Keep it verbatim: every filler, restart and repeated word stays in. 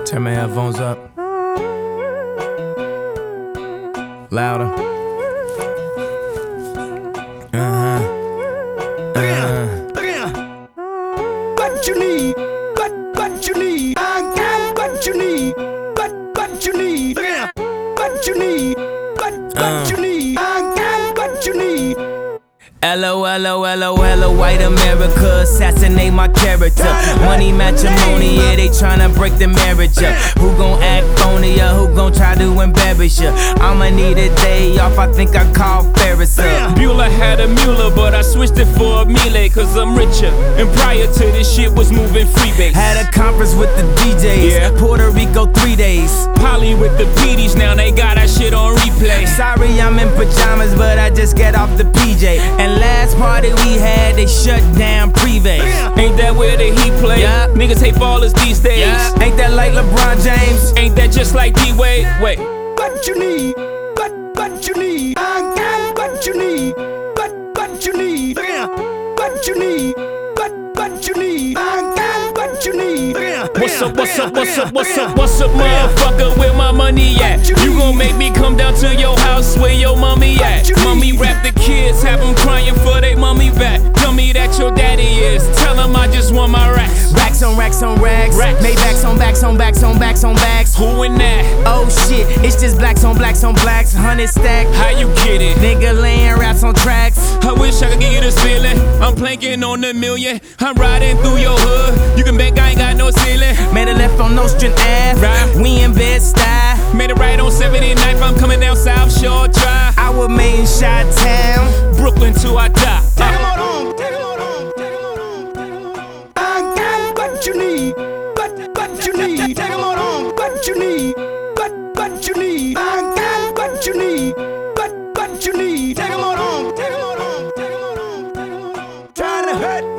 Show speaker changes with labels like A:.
A: Turn my headphones up. Louder. Uh-huh. Uh-huh.
B: What you need? What, what you need? I got what you need. What, what you need? What you need? What, what you need? I got what you need.
A: L O L O L O L O white America, assassinate my character. Money matrimony, yeah, they tryna break the marriage up. Who gon' act phony or who gon' try to embarrass ya? I'ma need a day off, I think I call Ferris up.
C: Bueller had a Mueller, but I switched it for a Miele, cause I'm richer. And prior to this shit was moving freebase.
A: Had a conference with the D Js,
C: Yeah.
A: Puerto Rico three days.
C: Poly with the P Ds, now they got that shit on replay.
A: Sorry I'm in pajamas, but I just get off the P J. And last party we had, they shut down Privé.
C: Ain't that where the Heat play?
A: Yeah.
C: Niggas hate ballers these days.
A: Yeah. Ain't that like LeBron James?
C: Ain't that just like D-Wade? Wait.
B: What you need? What, what you need? I got what you need. What, what you need? What you need? What, what you need? I got what you need.
C: What's up, what's up, what's up, what's up, what's up, motherfucker, where my money at? You gon' make me come down to your house where your mommy at? Mommy rap the kids, have them crying for they mommy back. Tell me that your daddy is, tell them I just want my racks.
A: Racks on racks on racks.
C: Racks.
A: Maybachs on backs on backs on backs on backs.
C: Who in that?
A: Oh shit, it's just blacks on blacks on blacks. Hundred stack.
C: How you get it?
A: Nigga laying raps on tracks.
C: I wish I could give you this feeling. I'm planking on a million. I'm riding through your hood. You can bet I ain't got no ceiling.
A: Made a left on Nostrand Ave.
C: Right.
A: We in Bed-Stuy.
C: Made it right on seventy-ninth. I'm coming down South Shore Drive.
A: I was made in Chi-Town.
C: Brooklyn till I die.
B: Take 'em
C: Uh.
B: on home. Take 'em on home. Take 'em on home. Take 'em on home. I got what you need. What, what you need? Take 'em on home. What you need? What, what you need? I got what you need. What, what you need? Take 'em on home. Take 'em on home. Take 'em on home. Take 'em on home. Trying to hurt